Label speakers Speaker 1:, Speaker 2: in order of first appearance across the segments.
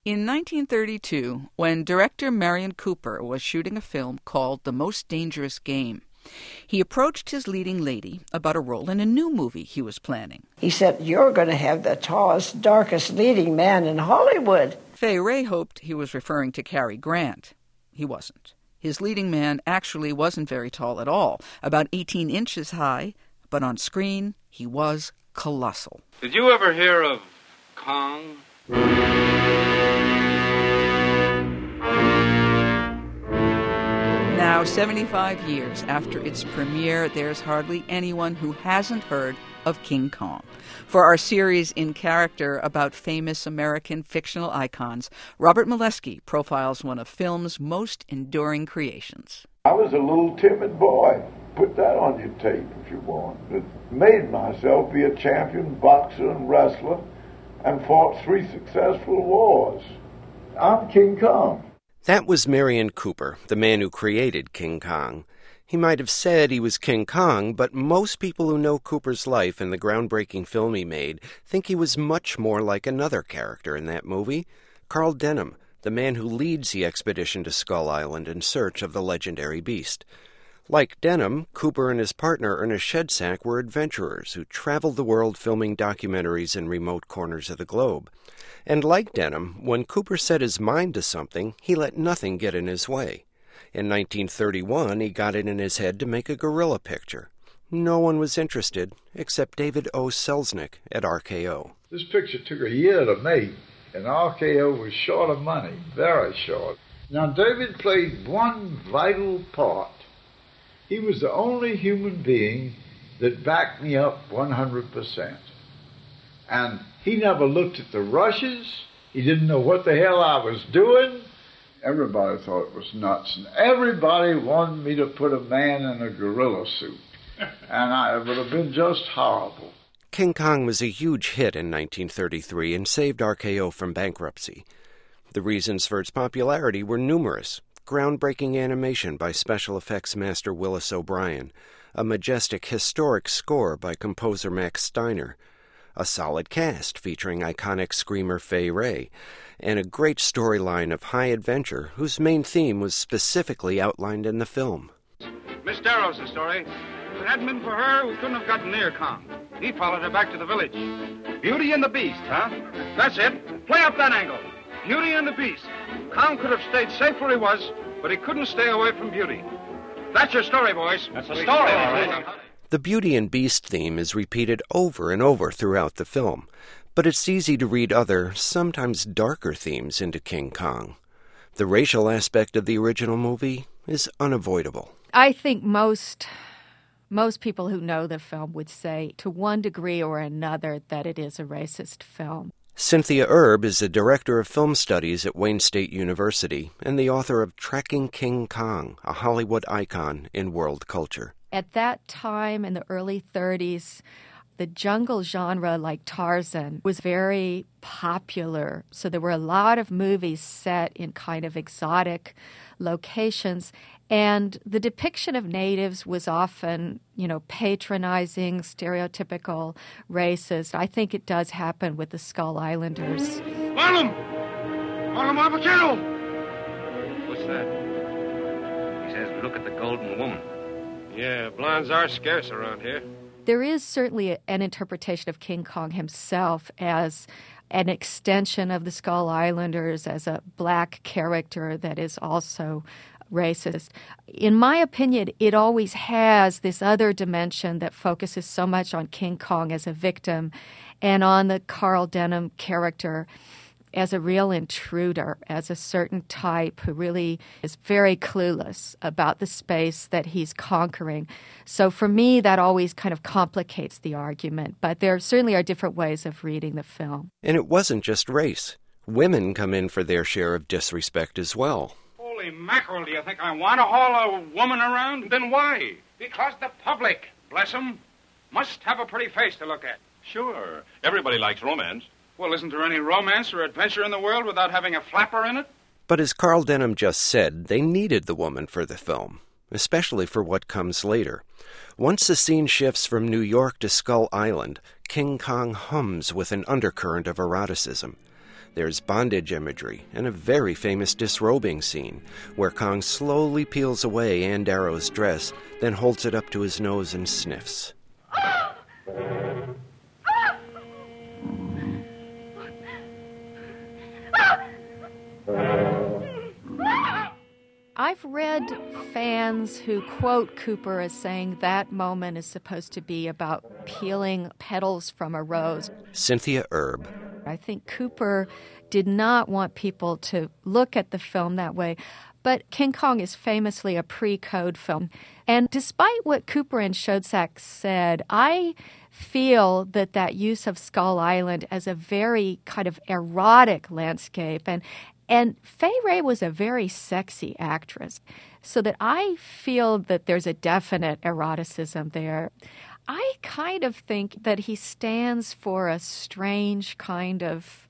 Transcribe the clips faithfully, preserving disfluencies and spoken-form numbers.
Speaker 1: In nineteen thirty-two, when director Merian Cooper was shooting a film called The Most Dangerous Game, he approached his leading lady about a role in a new movie he was planning.
Speaker 2: He said, "You're going to have the tallest, darkest leading man in Hollywood."
Speaker 1: Fay Wray hoped he was referring to Cary Grant. He wasn't. His leading man actually wasn't very tall at all, about eighteen inches high, but on screen he was colossal.
Speaker 3: Did you ever hear of Kong?
Speaker 1: Now, seventy-five years after its premiere, there's hardly anyone who hasn't heard of King Kong. For our series In Character about famous American fictional icons, Robert Molesky profiles one of film's most enduring creations.
Speaker 4: I was a little timid boy. Put that on your tape if you want. But made myself be a champion boxer and wrestler and fought three successful wars. I'm King Kong.
Speaker 5: That was Merian Cooper, the man who created King Kong. He might have said he was King Kong, but most people who know Cooper's life and the groundbreaking film he made think he was much more like another character in that movie, Carl Denham, the man who leads the expedition to Skull Island in search of the legendary beast. Like Denham, Cooper and his partner Ernest Shedsack were adventurers who traveled the world filming documentaries in remote corners of the globe. And like Denham, when Cooper set his mind to something, he let nothing get in his way. In nineteen thirty-one, he got it in his head to make a gorilla picture. No one was interested except David O. Selznick at R K O.
Speaker 4: This picture took a year to make, and R K O was short of money, very short. Now, David played one vital part. He was the only human being that backed me up one hundred percent. And he never looked at the rushes. He didn't know what the hell I was doing. Everybody thought it was nuts. And everybody wanted me to put a man in a gorilla suit. And I, it would have been just horrible.
Speaker 5: King Kong was a huge hit in nineteen thirty-three and saved R K O from bankruptcy. The reasons for its popularity were numerous. Groundbreaking animation by special effects master Willis O'Brien, a majestic historic score by composer Max Steiner, a solid cast featuring iconic screamer Fay Wray, and a great storyline of high adventure whose main theme was specifically outlined in the film.
Speaker 3: Miss Darrow's the story. If it hadn't been for her, we couldn't have gotten near Kong. He followed her back to the village. Beauty and the Beast, huh? That's it. Play up that angle. Beauty and the Beast. Kong could have stayed safe where he was, but he couldn't stay away from Beauty. That's your story, boys. That's a story, all right.
Speaker 5: The Beauty and Beast theme is repeated over and over throughout the film, but it's easy to read other, sometimes darker themes into King Kong. The racial aspect of the original movie is unavoidable.
Speaker 6: I think most most people who know the film would say, to one degree or another, that it is a racist film.
Speaker 5: Cynthia Erb is the director of film studies at Wayne State University and the author of Tracking King Kong, a Hollywood icon in world culture.
Speaker 6: At that time, in the early thirties, the jungle genre, like Tarzan, was very popular. So there were a lot of movies set in kind of exotic locations. And the depiction of natives was often, you know, patronizing, stereotypical, racist. I think it does happen with the Skull Islanders.
Speaker 3: Marlon! Marlon Mapachero! What's that? He says, look at the golden woman. Yeah, blondes are scarce around here.
Speaker 6: There is certainly a, an interpretation of King Kong himself as an extension of the Skull Islanders, as a black character that is also racist. In my opinion, it always has this other dimension that focuses so much on King Kong as a victim and on the Carl Denham character as a real intruder, as a certain type who really is very clueless about the space that he's conquering. So for me, that always kind of complicates the argument. But there certainly are different ways of reading the film.
Speaker 5: And it wasn't just race. Women come in for their share of disrespect as well.
Speaker 3: Holy mackerel, do you think I want to haul a woman around? Then why? Because the public, bless 'em, must have a pretty face to look at.
Speaker 7: Sure. Everybody likes romance.
Speaker 3: Well, isn't there any romance or adventure in the world without having a flapper in it?
Speaker 5: But as Carl Denham just said, they needed the woman for the film, especially for what comes later. Once the scene shifts from New York to Skull Island, King Kong hums with an undercurrent of eroticism. There's bondage imagery and a very famous disrobing scene where Kong slowly peels away Ann Darrow's dress, then holds it up to his nose and sniffs.
Speaker 6: I've read fans who quote Cooper as saying that moment is supposed to be about peeling petals from a rose.
Speaker 5: Cynthia Erb.
Speaker 6: I think Cooper did not want people to look at the film that way. But King Kong is famously a pre-code film. And despite what Cooper and Schoedsack said, I feel that that use of Skull Island as a very kind of erotic landscape, and And Fay Wray was a very sexy actress, so that I feel that there's a definite eroticism there. I kind of think that he stands for a strange kind of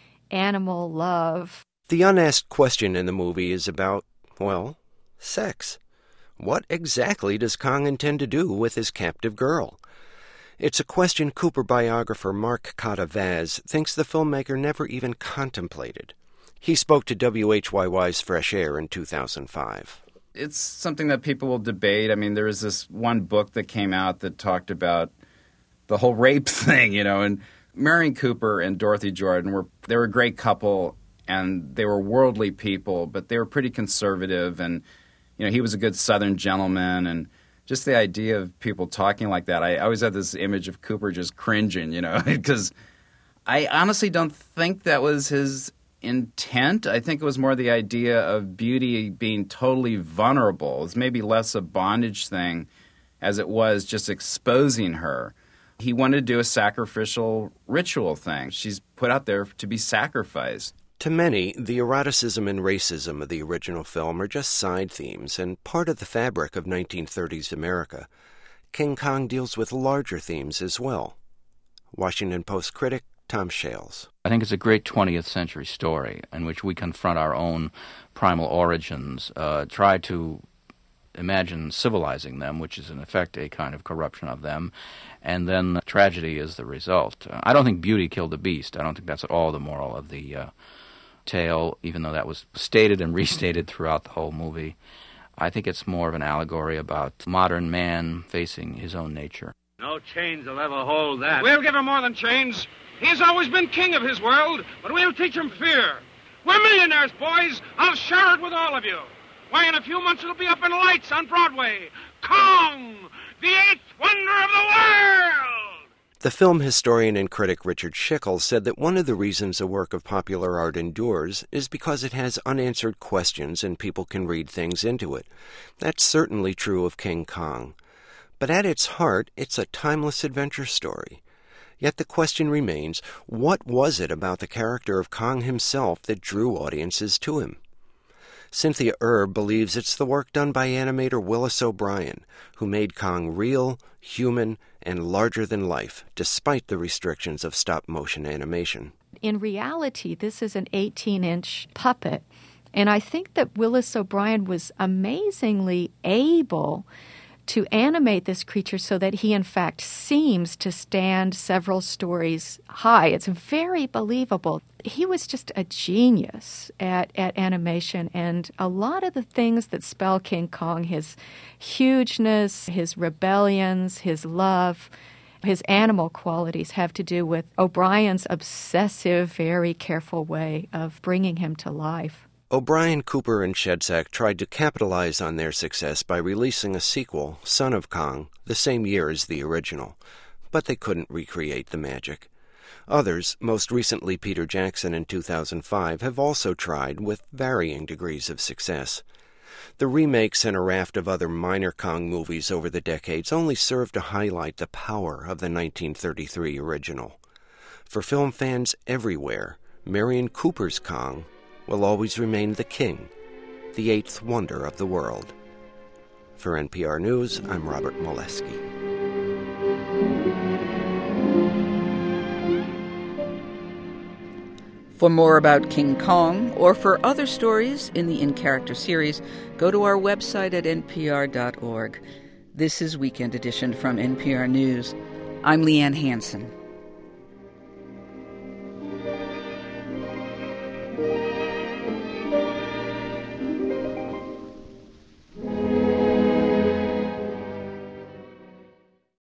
Speaker 6: animal love.
Speaker 5: The unasked question in the movie is about, well, sex. What exactly does Kong intend to do with his captive girl? It's a question Cooper biographer Mark Cotta-Vaz thinks the filmmaker never even contemplated. He spoke to W H Y Y's Fresh Air in two thousand five.
Speaker 8: It's something that people will debate. I mean, there was this one book that came out that talked about the whole rape thing, you know, and Marion Cooper and Dorothy Jordan were they were a great couple, and they were worldly people, but they were pretty conservative, and, you know, he was a good Southern gentleman, and just the idea of people talking like that, I always had this image of Cooper just cringing, you know, because I honestly don't think that was his intent. I think it was more the idea of beauty being totally vulnerable. It's maybe less a bondage thing as it was just exposing her. He wanted to do a sacrificial ritual thing. She's put out there to be sacrificed.
Speaker 5: To many, the eroticism and racism of the original film are just side themes and part of the fabric of nineteen thirties America. King Kong deals with larger themes as well. Washington Post critic Tom Shales.
Speaker 9: I think it's a great twentieth century story in which we confront our own primal origins, uh, try to imagine civilizing them, which is in effect a kind of corruption of them, and then tragedy is the result. Uh, I don't think beauty killed the beast. I don't think that's at all the moral of the uh, tale, even though that was stated and restated throughout the whole movie. I think it's more of an allegory about modern man facing his own nature.
Speaker 10: No chains will ever hold that.
Speaker 3: We'll give him more than chains. He's always been king of his world, but we'll teach him fear. We're millionaires, boys. I'll share it with all of you. Why, in a few months it'll be up in lights on Broadway. Kong, the eighth wonder of the world!
Speaker 5: The film historian and critic Richard Schickel said that one of the reasons a work of popular art endures is because it has unanswered questions and people can read things into it. That's certainly true of King Kong. But at its heart, it's a timeless adventure story. Yet the question remains, what was it about the character of Kong himself that drew audiences to him? Cynthia Erb believes it's the work done by animator Willis O'Brien, who made Kong real, human, and larger than life, despite the restrictions of stop-motion animation.
Speaker 6: In reality, this is an eighteen-inch puppet, and I think that Willis O'Brien was amazingly able to animate this creature so that he, in fact, seems to stand several stories high. It's very believable. He was just a genius at, at animation, and a lot of the things that spell King Kong, his hugeness, his rebellions, his love, his animal qualities, have to do with O'Brien's obsessive, very careful way of bringing him to life.
Speaker 5: O'Brien, Cooper, and Schoedsack tried to capitalize on their success by releasing a sequel, Son of Kong, the same year as the original, but they couldn't recreate the magic. Others, most recently Peter Jackson in two thousand five, have also tried with varying degrees of success. The remakes and a raft of other minor Kong movies over the decades only serve to highlight the power of the nineteen thirty-three original. For film fans everywhere, Marion Cooper's Kong will always remain the king, the eighth wonder of the world. For N P R News, I'm Robert Molesky.
Speaker 1: For more about King Kong, or for other stories in the In Character series, go to our website at N P R dot org. This is Weekend Edition from N P R News. I'm Leanne Hansen.